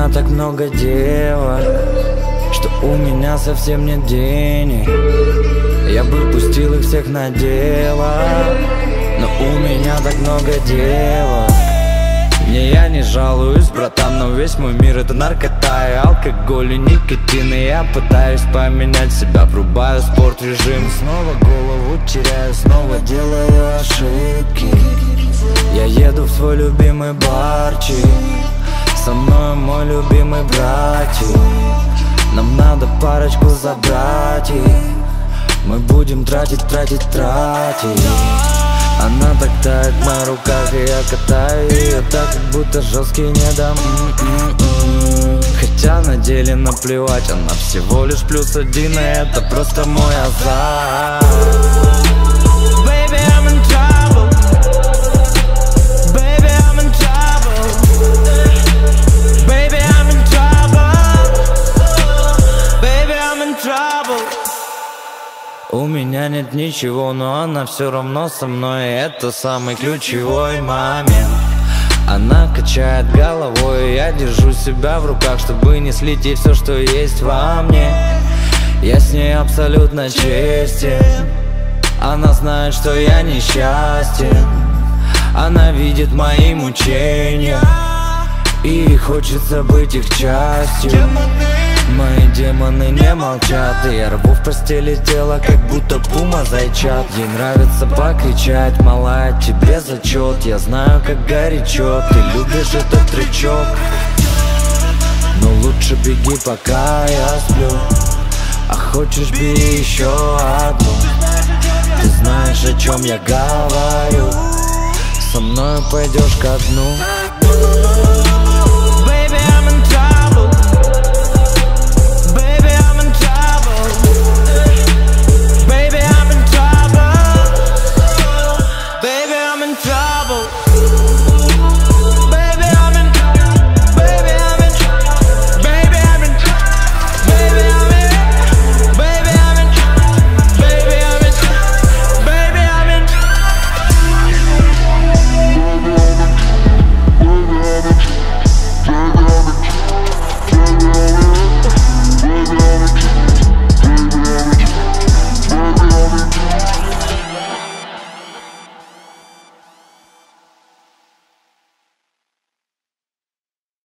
меня так много девок, что у меня совсем нет денег. Я бы пустил их всех на дело, но у меня так много девок. Не, я не жалуюсь, братан, но весь мой мир это наркота и алкоголь и никотин. И я пытаюсь поменять себя, врубаю спорт-режим. Снова голову теряю, снова делаю ошибки. Я еду в свой любимый барчик, со мной мой любимый братик. Нам надо парочку забрать и мы будем тратить. Она так тает на руках, и я катаю ее так, как будто жесткий не дам. Хотя на деле наплевать, она всего лишь +1, и это просто мой азарт. Baby, I'm in trouble. Baby, I'm in trouble. Baby, I'm in trouble. Baby, I'm in trouble. У меня нет ничего, но она все равно со мной, и это самый ключевой момент. Она качает головой, и я держу себя в руках, чтобы не слить ей все, что есть во мне. Я с ней абсолютно честен, она знает, что я несчастен. Она видит мои мучения, и ей хочется быть их частью. Мои демоны не молчат, и я рву в постели тело, как будто пума зайчат. Ей нравится покричать, малая, тебе зачет. Я знаю, как горячо, ты любишь этот трючок. Но лучше беги, пока я сплю. А хочешь, бери еще одну. Ты знаешь, о чем я говорю. Со мною пойдешь ко дну.